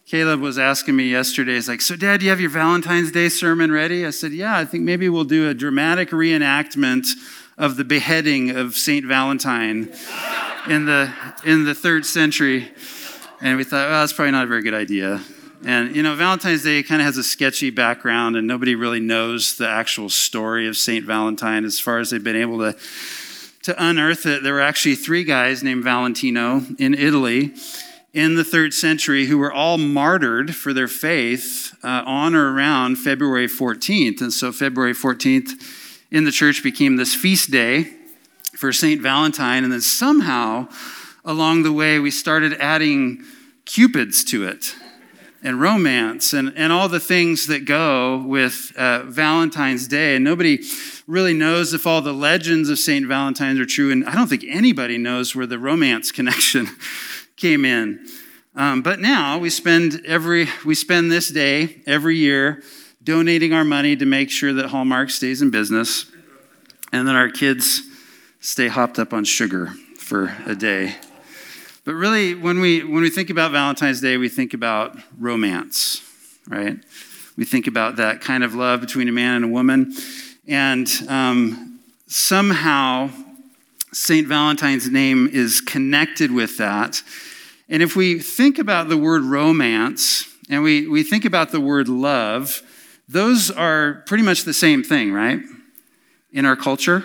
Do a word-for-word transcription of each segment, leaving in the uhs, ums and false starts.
Caleb was asking me yesterday, he's like, so Dad, do you have your Valentine's Day sermon ready? I said, yeah, I think maybe we'll do a dramatic reenactment of the beheading of Saint Valentine in the in the third century. And we thought, well, that's probably not a very good idea. And, you know, Valentine's Day kind of has a sketchy background, and nobody really knows the actual story of Saint Valentine as far as they've been able to, to unearth it. There were actually three guys named Valentino in Italy in the third century who were all martyred for their faith uh, on or around February fourteenth. And so February fourteenth in the church became this feast day for Saint Valentine. And then somehow along the way, we started adding cupids to it and romance and, and all the things that go with uh, Valentine's Day. And nobody really knows if all the legends of Saint Valentine are true. And I don't think anybody knows where the romance connection came in. Um, but now we spend every we spend this day every year donating our money to make sure that Hallmark stays in business and that our kids stay hopped up on sugar for a day. But really, when we when we think about Valentine's Day, we think about romance, right? We think about that kind of love between a man and a woman. And um, somehow, Saint Valentine's name is connected with that. And if we think about the word romance, and we, we think about the word love, those are pretty much the same thing, right? In our culture,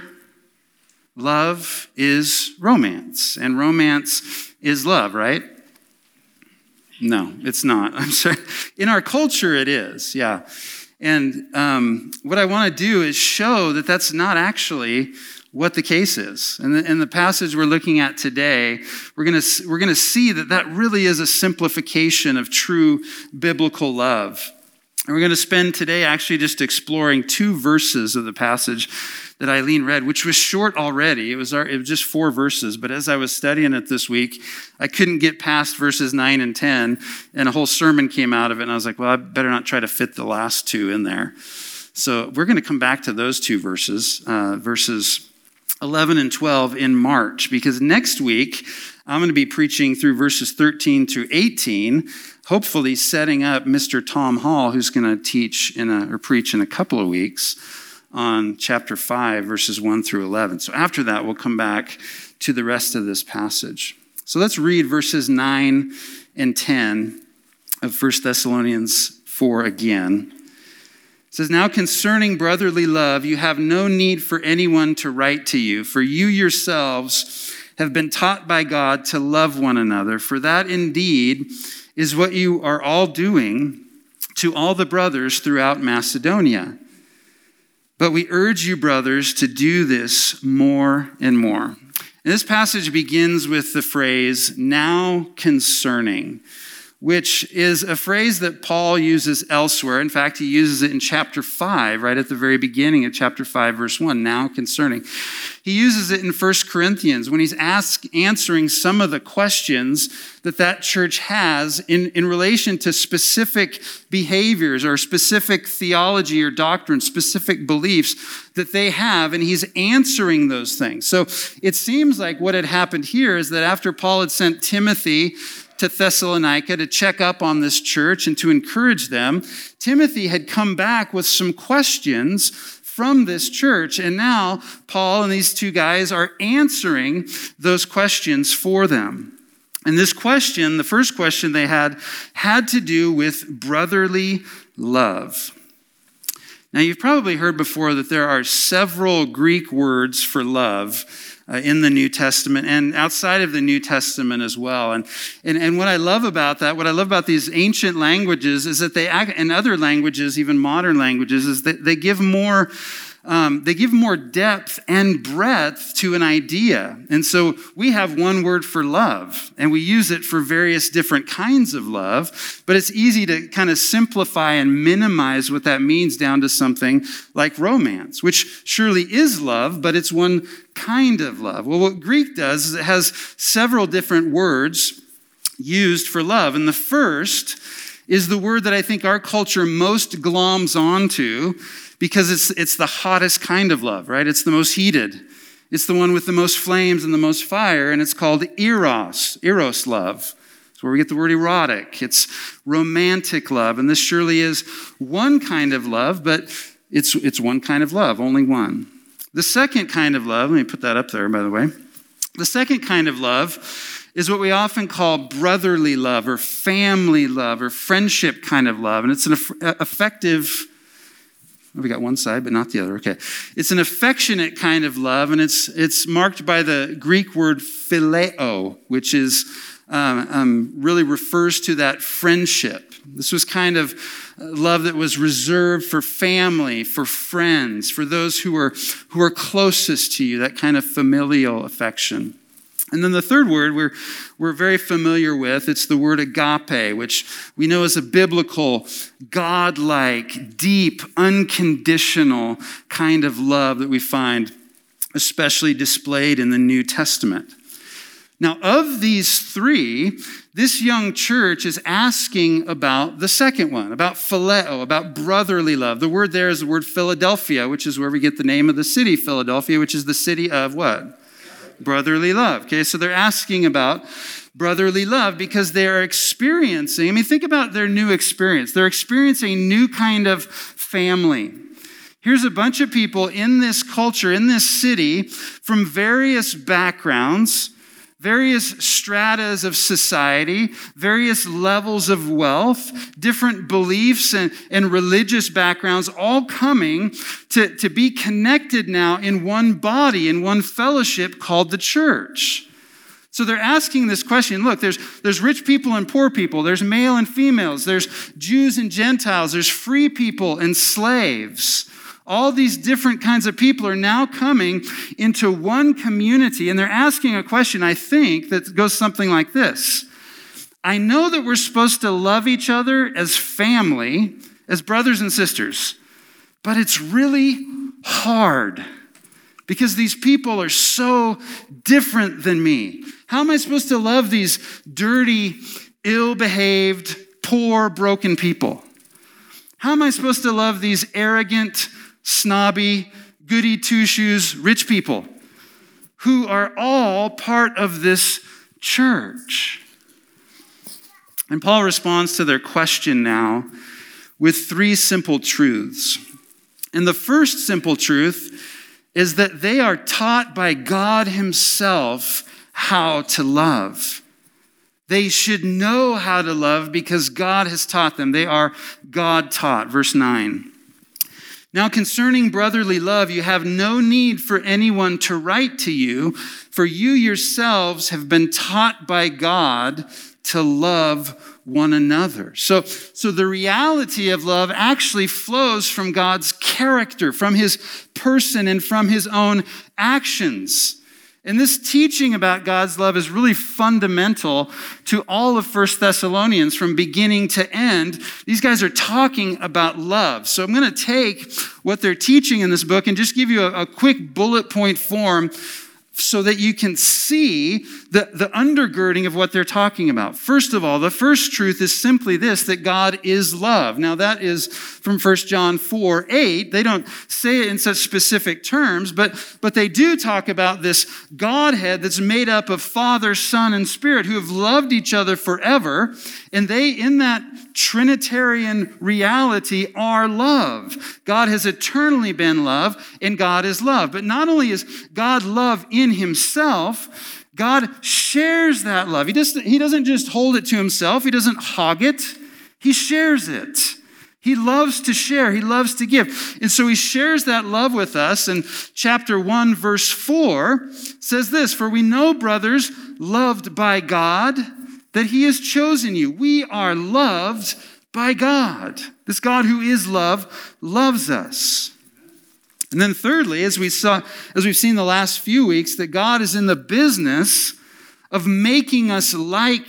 love is romance, and romance is love, right? No, it's not. I'm sorry. In our culture, it is, yeah. And um, what I want to do is show that that's not actually what the case is. And in, in the passage we're looking at today, we're going to we're going to see that that really is a simplification of true biblical love. And we're going to spend today actually just exploring two verses of the passage that Eileen read, which was short already. It was, our, it was just four verses, but as I was studying it this week, I couldn't get past verses nine and ten, and a whole sermon came out of it, and I was like, well, I better not try to fit the last two in there. So we're going to come back to those two verses, uh, verses eleven and twelve in March, because next week I'm going to be preaching through verses thirteen to eighteen, hopefully setting up Mister Tom Hall, who's going to teach in a, or preach in a couple of weeks on chapter five, verses one through eleven. So after that, we'll come back to the rest of this passage. So let's read verses nine and ten of First Thessalonians four again. It says, now concerning brotherly love, you have no need for anyone to write to you, for you yourselves have been taught by God to love one another, for that indeed is what you are all doing to all the brothers throughout Macedonia. But we urge you, brothers, to do this more and more. And this passage begins with the phrase, now concerning, which is a phrase that Paul uses elsewhere. In fact, he uses it in chapter five, right at the very beginning of chapter five, verse one, now concerning. He uses it in First Corinthians when he's asked, answering some of the questions that that church has in, in relation to specific behaviors or specific theology or doctrine, specific beliefs that they have, and he's answering those things. So it seems like what had happened here is that after Paul had sent Timothy to Thessalonica to check up on this church and to encourage them, Timothy had come back with some questions from this church, and now Paul and these two guys are answering those questions for them. And this question, the first question they had, had to do with brotherly love. Now, you've probably heard before that there are several Greek words for love Uh, in the New Testament and outside of the New Testament as well. And, and and what I love about that, what I love about these ancient languages is that they act, and other languages, even modern languages, is that they give more Um, they give more depth and breadth to an idea. And so we have one word for love, and we use it for various different kinds of love, but it's easy to kind of simplify and minimize what that means down to something like romance, which surely is love, but it's one kind of love. Well, what Greek does is it has several different words used for love, and the first is the word that I think our culture most gloms onto, because it's it's the hottest kind of love, right? It's the most heated. It's the one with the most flames and the most fire, and it's called eros, eros love. That's It's where we get the word erotic. It's romantic love. And this surely is one kind of love, but it's, it's one kind of love, only one. The second kind of love, let me put that up there, by the way. The second kind of love is what we often call brotherly love or family love or friendship kind of love. And it's an effective, we got one side, but not the other. Okay. It's an affectionate kind of love, and it's it's marked by the Greek word phileo, which is um, um, really refers to that friendship. This was kind of love that was reserved for family, for friends, for those who are who are closest to you, that kind of familial affection. And then the third word we're, we're very familiar with, it's the word agape, which we know is a biblical, God-like, deep, unconditional kind of love that we find especially displayed in the New Testament. Now, of these three, this young church is asking about the second one, about phileo, about brotherly love. The word there is the word Philadelphia, which is where we get the name of the city, Philadelphia, which is the city of what? Brotherly love. Okay, so they're asking about brotherly love because they are experiencing, I mean, think about their new experience. They're experiencing a new kind of family. Here's a bunch of people in this culture, in this city, from various backgrounds, various stratas of society, various levels of wealth, different beliefs and, and religious backgrounds, all coming to, to be connected now in one body, in one fellowship called the church. So they're asking this question. Look, there's, there's rich people and poor people. There's male and females. There's Jews and Gentiles. There's free people and slaves. All these different kinds of people are now coming into one community, and they're asking a question, I think, that goes something like this. I know that we're supposed to love each other as family, as brothers and sisters, but it's really hard because these people are so different than me. How am I supposed to love these dirty, ill-behaved, poor, broken people? How am I supposed to love these arrogant, snobby, goody two-shoes, rich people who are all part of this church? And Paul responds to their question now with three simple truths. And the first simple truth is that they are taught by God himself how to love. They should know how to love because God has taught them. They are God-taught. Verse nine. Now concerning brotherly love, you have no need for anyone to write to you, for you yourselves have been taught by God to love one another. So, so the reality of love actually flows from God's character, from his person, and from his own actions. And this teaching about God's love is really fundamental to all of First Thessalonians from beginning to end. These guys are talking about love. So I'm going to take what they're teaching in this book and just give you a, a quick bullet point form so that you can see the, the undergirding of what they're talking about. First of all, the first truth is simply this, that God is love. Now that is from First John four eight. They don't say it in such specific terms, but, but they do talk about this Godhead that's made up of Father, Son, and Spirit who have loved each other forever. And they, in that Trinitarian reality, are love. God has eternally been love, and God is love. But not only is God love in himself, God shares that love. He doesn't, he doesn't just hold it to himself. He doesn't hog it. He shares it. He loves to share. He loves to give. And so he shares that love with us. And chapter one, verse four says this, for we know, brothers, loved by God, that he has chosen you. We are loved by God. This God who is love loves us. And then thirdly, as we saw, as we've seen the last few weeks, that God is in the business of making us like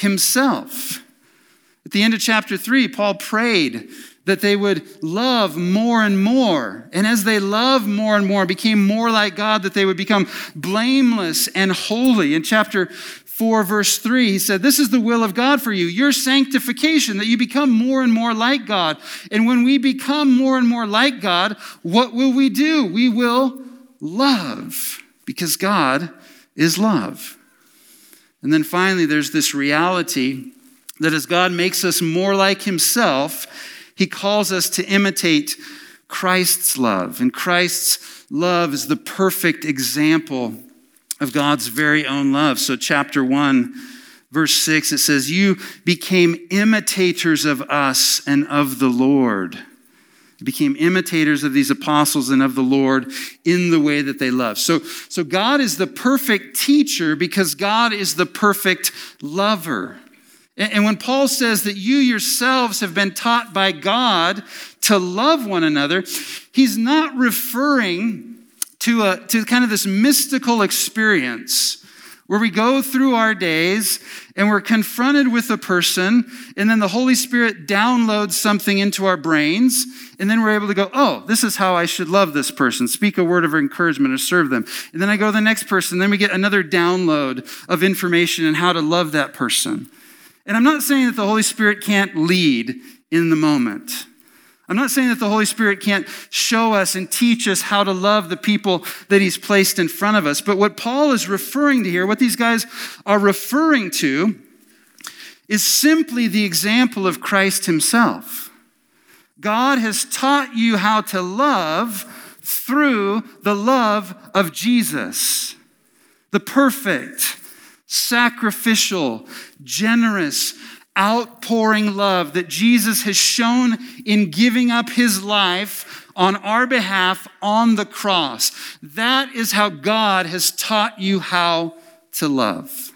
himself. At the end of chapter three, Paul prayed that they would love more and more. And as they loved more and more, became more like God, that they would become blameless and holy. In chapter four, verse three, he said, this is the will of God for you, your sanctification, that you become more and more like God. And when we become more and more like God, what will we do? We will love, because God is love. And then finally, there's this reality that as God makes us more like himself, he calls us to imitate Christ's love. And Christ's love is the perfect example of God's very own love. So chapter one, verse six, it says, you became imitators of us and of the Lord. You became imitators of these apostles and of the Lord in the way that they love. So, so God is the perfect teacher because God is the perfect lover. And, and when Paul says that you yourselves have been taught by God to love one another, he's not referring to a to kind of this mystical experience where we go through our days and we're confronted with a person, and then the Holy Spirit downloads something into our brains, and then we're able to go, oh, this is how I should love this person, speak a word of encouragement or serve them. And then I go to the next person, and then we get another download of information on how to love that person. And I'm not saying that the Holy Spirit can't lead in the moment. I'm not saying that the Holy Spirit can't show us and teach us how to love the people that he's placed in front of us. But what Paul is referring to here, what these guys are referring to, is simply the example of Christ himself. God has taught you how to love through the love of Jesus, the perfect, sacrificial, generous, outpouring love that Jesus has shown in giving up his life on our behalf on the cross. That is how God has taught you how to love.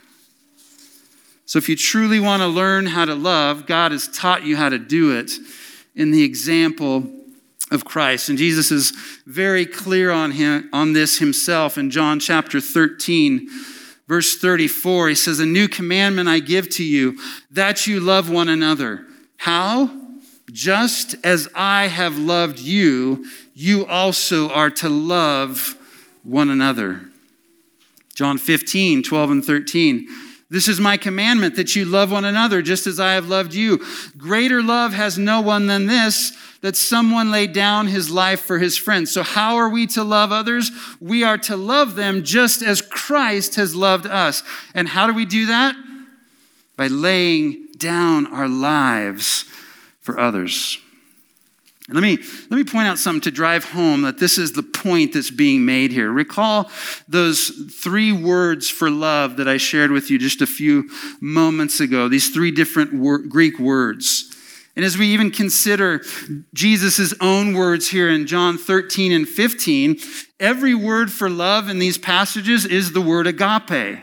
So if you truly want to learn how to love, God has taught you how to do it in the example of Christ. And Jesus is very clear on him, on this himself in John chapter thirteen. Verse thirty-four, he says, a new commandment I give to you, that you love one another. How? Just as I have loved you, you also are to love one another. John fifteen, twelve and thirteen. This is my commandment, that you love one another, just as I have loved you. Greater love has no one than this, that someone laid down his life for his friends. So how are we to love others? We are to love them just as Christ has loved us. And how do we do that? By laying down our lives for others. And let me, let me point out something to drive home that this is the point that's being made here. Recall those three words for love that I shared with you just a few moments ago, these three different wor- Greek words. And as we even consider Jesus' own words here in John thirteen and fifteen, every word for love in these passages is the word agape.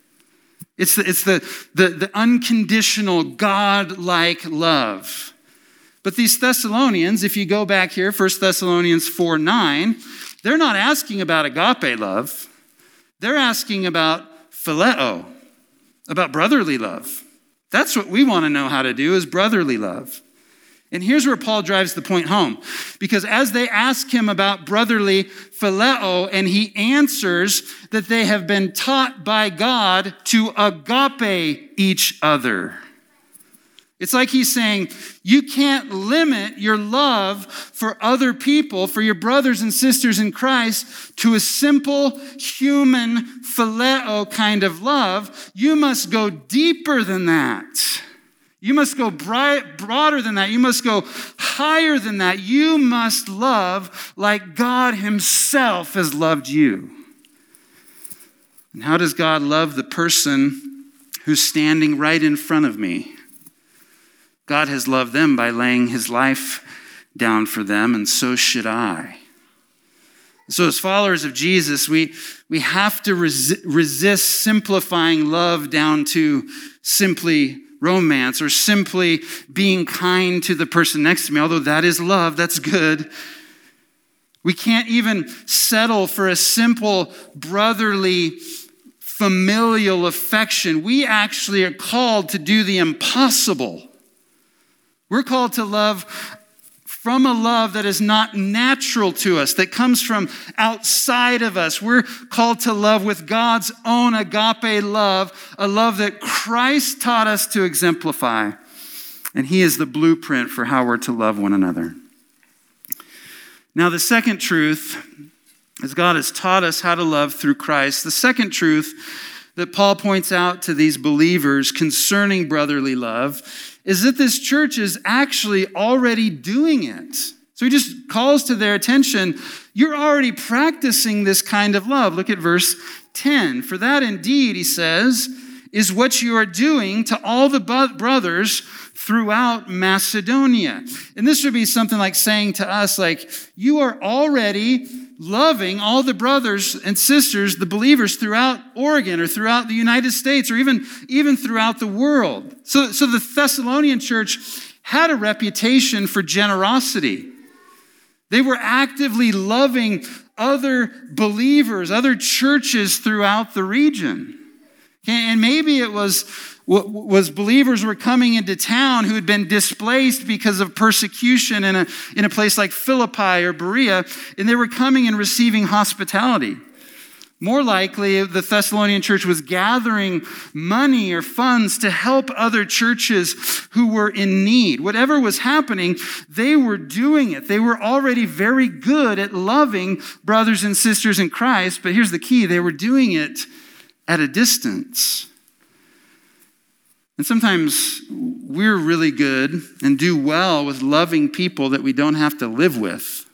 It's the, it's the, the, the unconditional, God-like love. But these Thessalonians, if you go back here, First Thessalonians four nine, they're not asking about agape love. They're asking about phileo, about brotherly love. That's what we want to know how to do, is brotherly love. And here's where Paul drives the point home. Because as they ask him about brotherly phileo, and he answers that they have been taught by God to agape each other. It's like he's saying, you can't limit your love for other people, for your brothers and sisters in Christ, to a simple human phileo kind of love. You must go deeper than that. You must go bright, broader than that. You must go higher than that. You must love like God himself has loved you. And how does God love the person who's standing right in front of me? God has loved them by laying his life down for them, and so should I. So as followers of Jesus, we, we have to resi- resist simplifying love down to simply romance or simply being kind to the person next to me, although that is love, that's good. We can't even settle for a simple brotherly familial affection. We actually are called to do the impossible. We're called to love from a love that is not natural to us, that comes from outside of us. We're called to love with God's own agape love, a love that Christ taught us to exemplify. And he is the blueprint for how we're to love one another. Now, the second truth, as God has taught us how to love through Christ, the second truth that Paul points out to these believers concerning brotherly love is that this church is actually already doing it. So he just calls to their attention, you're already practicing this kind of love. Look at verse ten. For that indeed, he says, is what you are doing to all the brothers throughout Macedonia. And this would be something like saying to us, like, you are already loving all the brothers and sisters, the believers throughout Oregon or throughout the United States or even, even throughout the world. So, so the Thessalonian church had a reputation for generosity. They were actively loving other believers, other churches throughout the region. And maybe it was, was believers were coming into town who had been displaced because of persecution in a, in a place like Philippi or Berea, and they were coming and receiving hospitality. More likely, the Thessalonian church was gathering money or funds to help other churches who were in need. Whatever was happening, they were doing it. They were already very good at loving brothers and sisters in Christ, but here's the key, they were doing it at a distance. And sometimes we're really good and do well with loving people that we don't have to live with,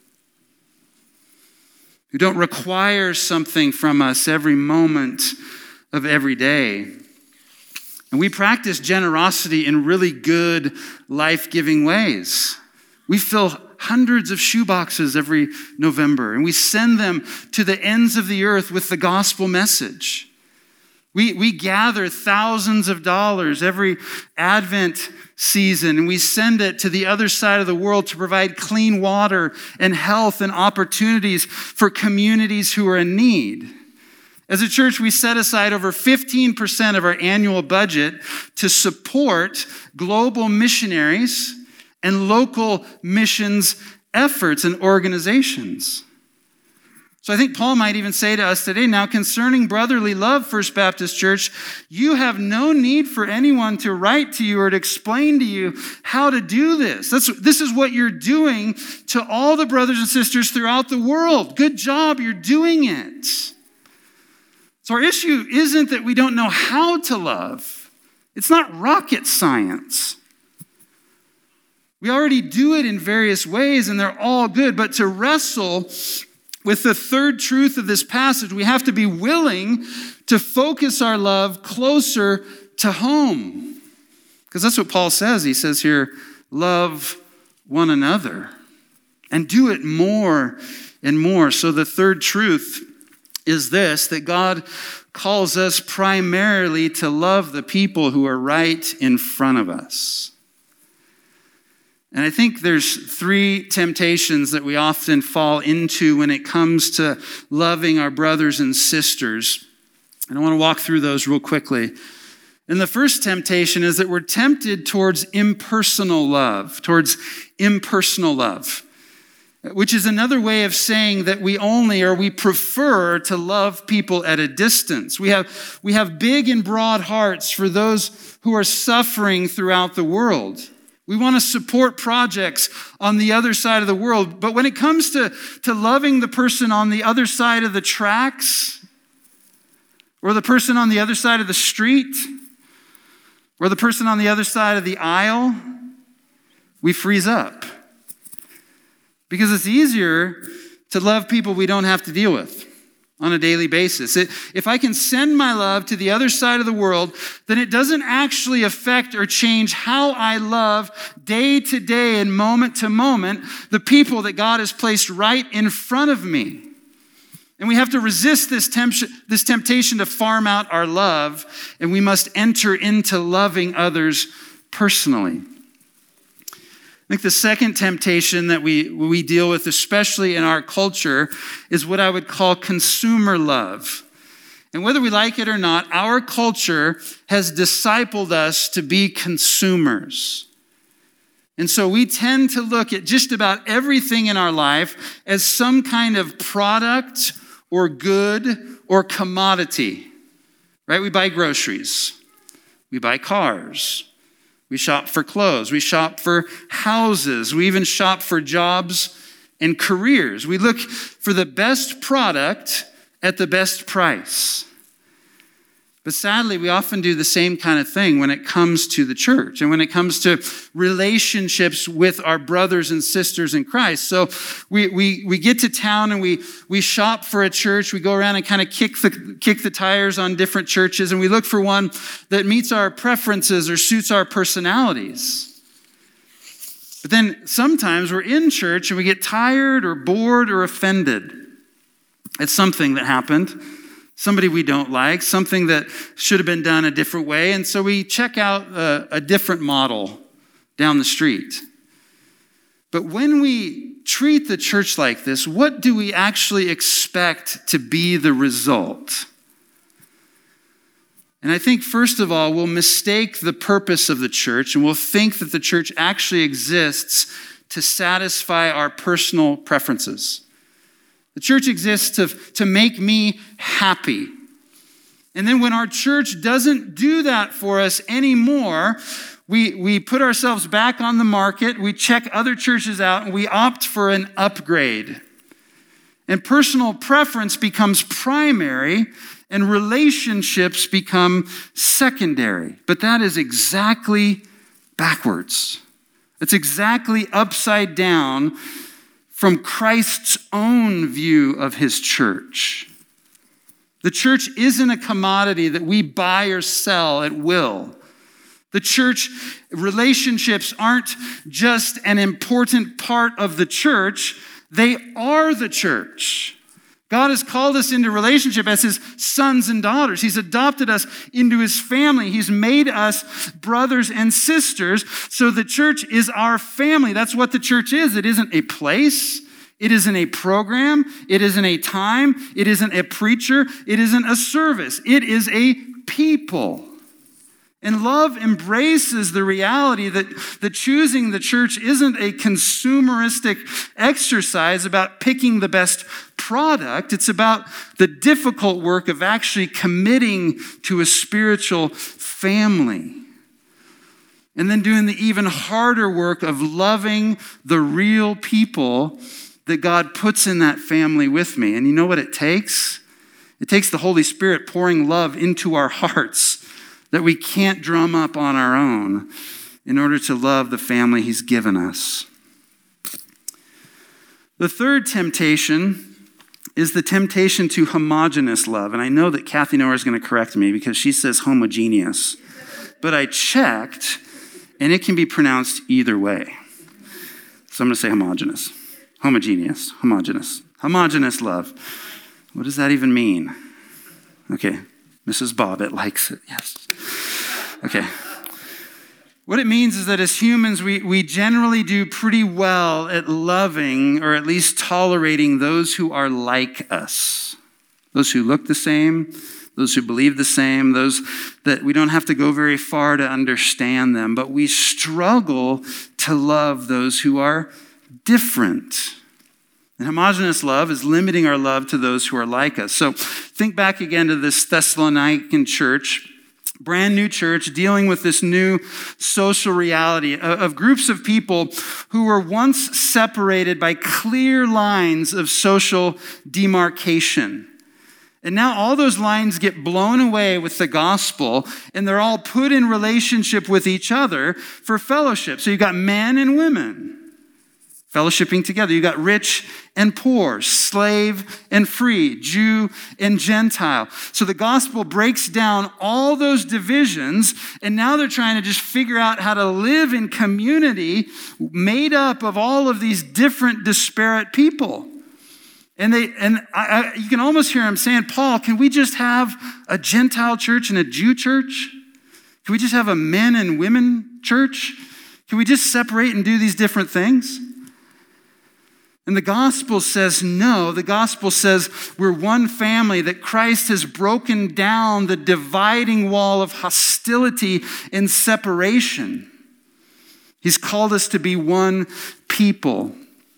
who don't require something from us every moment of every day. And we practice generosity in really good, life-giving ways. We fill hundreds of shoeboxes every November, and we send them to the ends of the earth with the gospel message. We, we gather thousands of dollars every Advent season, and we send it to the other side of the world to provide clean water and health and opportunities for communities who are in need. As a church, we set aside over fifteen percent of our annual budget to support global missionaries and local missions efforts and organizations. So I think Paul might even say to us today, now concerning brotherly love, First Baptist Church, you have no need for anyone to write to you or to explain to you how to do this. That's, this is what you're doing to all the brothers and sisters throughout the world. Good job, you're doing it. So our issue isn't that we don't know how to love. It's not rocket science. We already do it in various ways, and they're all good, but to wrestle with the third truth of this passage, we have to be willing to focus our love closer to home. Because that's what Paul says. He says here, love one another and do it more and more. So the third truth is this, that God calls us primarily to love the people who are right in front of us. And I think there's three temptations that we often fall into when it comes to loving our brothers and sisters. And I want to walk through those real quickly. And the first temptation is that we're tempted towards impersonal love, towards impersonal love, which is another way of saying that we only or we prefer to love people at a distance. We have, we have big and broad hearts for those who are suffering throughout the world. We want to support projects on the other side of the world. But when it comes to, to loving the person on the other side of the tracks, or the person on the other side of the street, or the person on the other side of the aisle, we freeze up. Because it's easier to love people we don't have to deal with on a daily basis. It, if I can send my love to the other side of the world, then it doesn't actually affect or change how I love day to day and moment to moment the people that God has placed right in front of me. And we have to resist this, temp- this temptation to farm out our love, and we must enter into loving others personally. I think the second temptation that we, we deal with, especially in our culture, is what I would call consumer love. And whether we like it or not, our culture has discipled us to be consumers. And so we tend to look at just about everything in our life as some kind of product or good or commodity, right? We buy groceries. We buy cars. We shop for clothes. We shop for houses. We even shop for jobs and careers. We look for the best product at the best price. But sadly, we often do the same kind of thing when it comes to the church and when it comes to relationships with our brothers and sisters in Christ. So we we we get to town and we we shop for a church. We go around and kind of kick the kick the tires on different churches, and we look for one that meets our preferences or suits our personalities. But then sometimes we're in church and we get tired or bored or offended at something that happened. Somebody we don't like, something that should have been done a different way. And so we check out a, a different model down the street. But when we treat the church like this, what do we actually expect to be the result? And I think, first of all, we'll mistake the purpose of the church, and we'll think that the church actually exists to satisfy our personal preferences. The church exists to, to make me happy. And then when our church doesn't do that for us anymore, we, we put ourselves back on the market, we check other churches out, and we opt for an upgrade. And personal preference becomes primary, and relationships become secondary. But that is exactly backwards. It's exactly upside down from Christ's own view of his church. The church isn't a commodity that we buy or sell at will. The church relationships aren't just an important part of the church, they are the church. God has called us into relationship as his sons and daughters. He's adopted us into his family. He's made us brothers and sisters. So the church is our family. That's what the church is. It isn't a place. It isn't a program. It isn't a time. It isn't a preacher. It isn't a service. It is a people. And love embraces the reality that, that choosing the church isn't a consumeristic exercise about picking the best product. It's about the difficult work of actually committing to a spiritual family. And then doing the even harder work of loving the real people that God puts in that family with me. And you know what it takes? It takes the Holy Spirit pouring love into our hearts that we can't drum up on our own in order to love the family he's given us. The third temptation is the temptation to homogeneous love. And I know that Kathy Noah is going to correct me because she says homogeneous. But I checked, and it can be pronounced either way. So I'm going to say homogeneous. Homogeneous. Homogeneous. Homogeneous love. What does that even mean? Okay. Missus Bobbitt likes it, yes. Okay. What it means is that as humans, we, we generally do pretty well at loving or at least tolerating those who are like us. Those who look the same, those who believe the same, those that we don't have to go very far to understand them, but we struggle to love those who are different. And homogeneous love is limiting our love to those who are like us. So think back again to this Thessalonican church, brand new church, dealing with this new social reality of groups of people who were once separated by clear lines of social demarcation. And now all those lines get blown away with the gospel, and they're all put in relationship with each other for fellowship. So you've got men and women fellowshipping together. You got rich and poor, slave and free, Jew and Gentile. So the gospel breaks down all those divisions, and now they're trying to just figure out how to live in community made up of all of these different disparate people. And they and I, I, you can almost hear them saying, Paul, can we just have a Gentile church and a Jew church? Can we just have a men and women church? Can we just separate and do these different things? And the gospel says no. The gospel says we're one family, that Christ has broken down the dividing wall of hostility and separation. He's called us to be one people.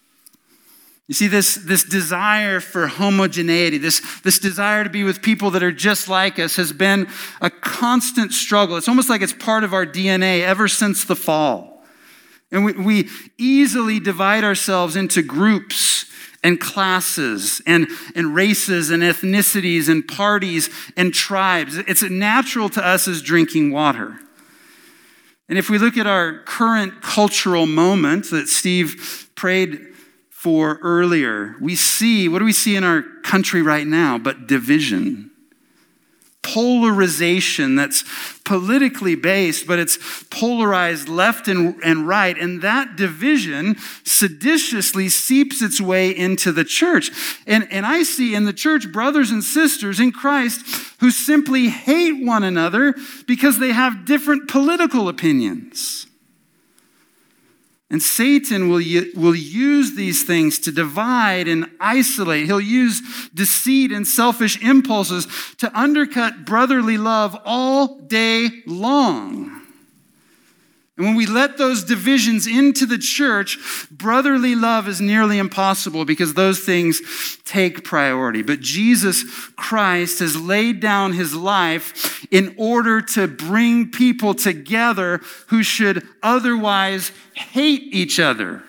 You see, this, this desire for homogeneity, this, this desire to be with people that are just like us has been a constant struggle. It's almost like it's part of our D N A ever since the fall. And we, we easily divide ourselves into groups and classes and, and races and ethnicities and parties and tribes. It's natural to us as drinking water. And if we look at our current cultural moment that Steve prayed for earlier, we see, what do we see in our country right now but division? Polarization that's politically based, but it's polarized left and, and right. And that division seditiously seeps its way into the church. And, and I see in the church brothers and sisters in Christ who simply hate one another because they have different political opinions. And Satan will, will use these things to divide and isolate. He'll use deceit and selfish impulses to undercut brotherly love all day long. And when we let those divisions into the church, brotherly love is nearly impossible because those things take priority. But Jesus Christ has laid down his life in order to bring people together who should otherwise hate each other.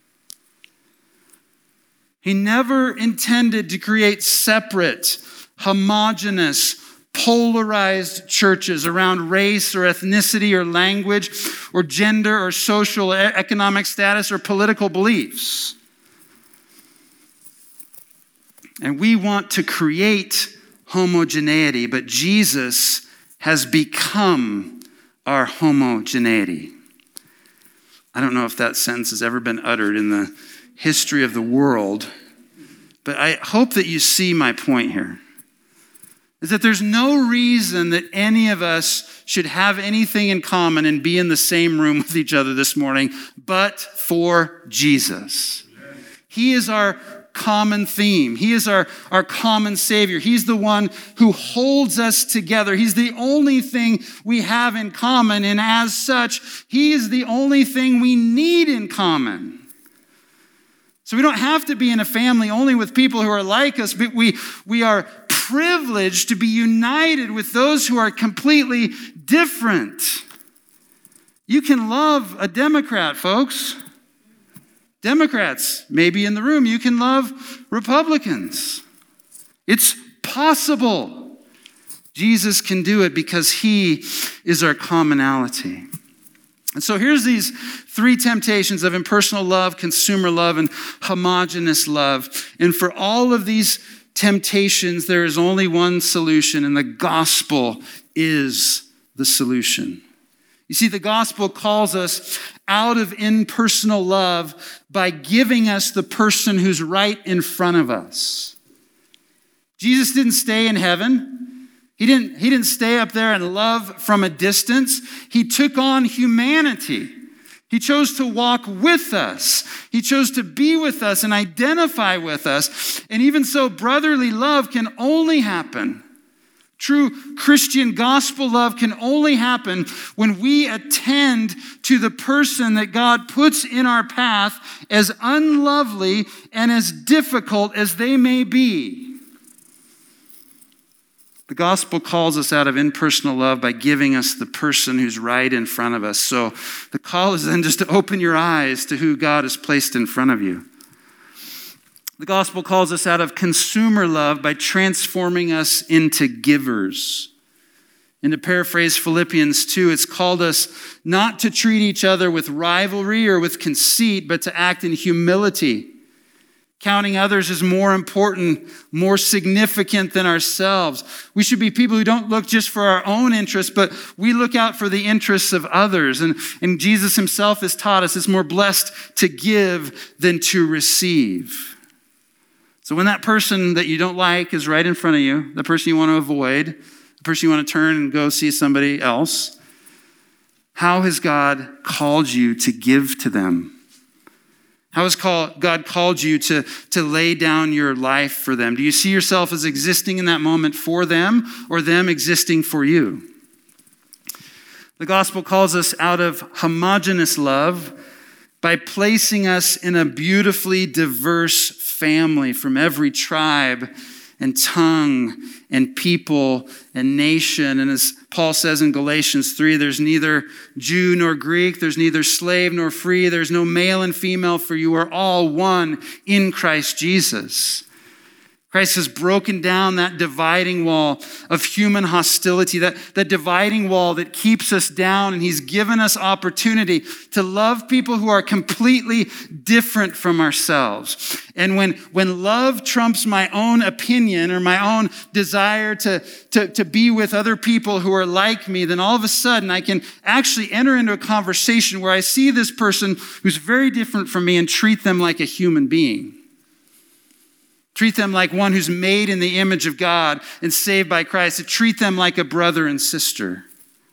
He never intended to create separate, homogeneous, polarized churches around race or ethnicity or language or gender or social, economic status or political beliefs. And we want to create homogeneity, but Jesus has become our homogeneity. I don't know if that sentence has ever been uttered in the history of the world, but I hope that you see my point here. Is that there's no reason that any of us should have anything in common and be in the same room with each other this morning, but for Jesus. He is our common theme. He is our, our common Savior. He's the one who holds us together. He's the only thing we have in common, and as such, he is the only thing we need in common. So we don't have to be in a family only with people who are like us, but we, we are privileged to be united with those who are completely different. You can love a Democrat, folks. Democrats may be in the room. You can love Republicans. It's possible. Jesus can do it because he is our commonality. And so here's these three temptations of impersonal love, consumer love, and homogeneous love. And for all of these temptations, there is only one solution, and the gospel is the solution. You see, the gospel calls us out of impersonal love by giving us the person who's right in front of us. Jesus didn't stay in heaven. He didn't, he didn't stay up there and love from a distance. He took on humanity. He chose to walk with us. He chose to be with us and identify with us. And even so, brotherly love can only happen. True Christian gospel love can only happen when we attend to the person that God puts in our path, as unlovely and as difficult as they may be. The gospel calls us out of impersonal love by giving us the person who's right in front of us. So the call is then just to open your eyes to who God has placed in front of you. The gospel calls us out of consumer love by transforming us into givers. And to paraphrase Philippians two, it's called us not to treat each other with rivalry or with conceit, but to act in humility, counting others as more important, more significant than ourselves. We should be people who don't look just for our own interests, but we look out for the interests of others. And, and Jesus himself has taught us it's more blessed to give than to receive. So when that person that you don't like is right in front of you, the person you want to avoid, the person you want to turn and go see somebody else, how has God called you to give to them? How has God called you to, to lay down your life for them? Do you see yourself as existing in that moment for them or them existing for you? The gospel calls us out of homogeneous love by placing us in a beautifully diverse family from every tribe and tongue and people and nation. And as Paul says in Galatians three, there's neither Jew nor Greek, there's neither slave nor free, there's no male and female, for you are all one in Christ Jesus. Christ has broken down that dividing wall of human hostility, that, that dividing wall that keeps us down, and he's given us opportunity to love people who are completely different from ourselves. And when, when love trumps my own opinion or my own desire to, to, to be with other people who are like me, then all of a sudden I can actually enter into a conversation where I see this person who's very different from me and treat them like a human being. Treat them like one who's made in the image of God and saved by Christ. To treat them like a brother and sister.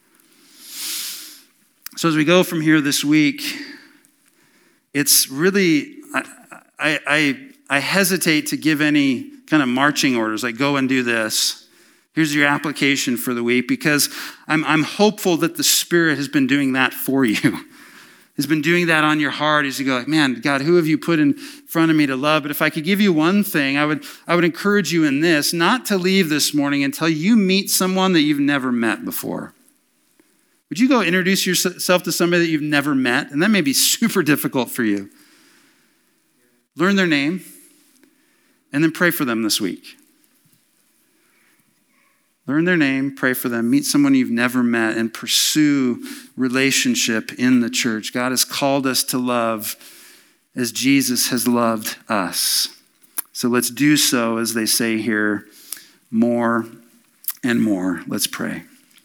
So as we go from here this week, it's really, I, I, I, I hesitate to give any kind of marching orders, like go and do this. Here's your application for the week, because I'm, I'm hopeful that the Spirit has been doing that for you. Has been doing that on your heart as you go, like, man, God, who have you put in front of me to love? But if I could give you one thing, I would I would encourage you in this, not to leave this morning until you meet someone that you've never met before. Would you go introduce yourself to somebody that you've never met? And that may be super difficult for you. Learn their name, and then pray for them this week. Learn their name, pray for them, meet someone you've never met, and pursue relationship in the church. God has called us to love as Jesus has loved us. So let's do so, as they say here, more and more. Let's pray.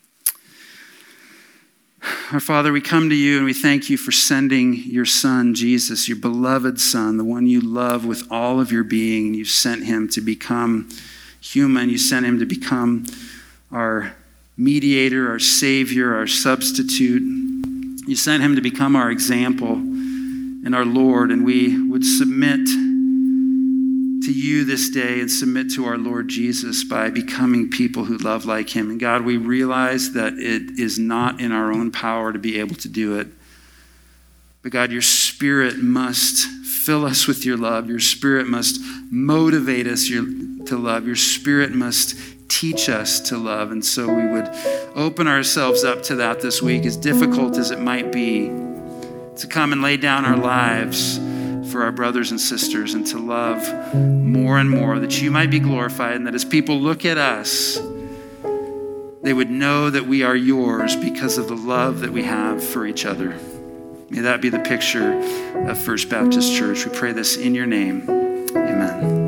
Our Father, we come to you and we thank you for sending your Son, Jesus, your beloved Son, the one you love with all of your being. You sent him to become human. You sent him to become our mediator, our Savior, our substitute. You sent him to become our example and our Lord, and we would submit to you this day and submit to our Lord Jesus by becoming people who love like him. And God, we realize that it is not in our own power to be able to do it. But God, your Spirit must fill us with your love. Your Spirit must motivate us to love. Your Spirit must teach us to love. And so we would open ourselves up to that this week, as difficult as it might be, to come and lay down our lives for our brothers and sisters and to love more and more, that you might be glorified, and that as people look at us, they would know that we are yours because of the love that we have for each other. May that be the picture of First Baptist Church. We pray this in your name. Amen.